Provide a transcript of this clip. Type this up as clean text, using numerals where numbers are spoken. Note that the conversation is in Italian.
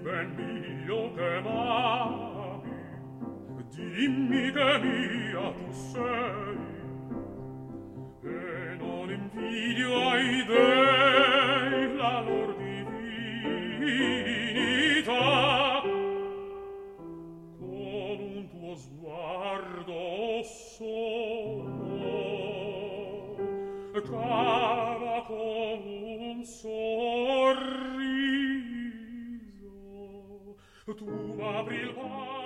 ben mio che m'ami, dimmi che mia tu sei, e non invidio ai dei la lor divinità. Con un tuo sguardo solo, cava con un sorriso, tu apri il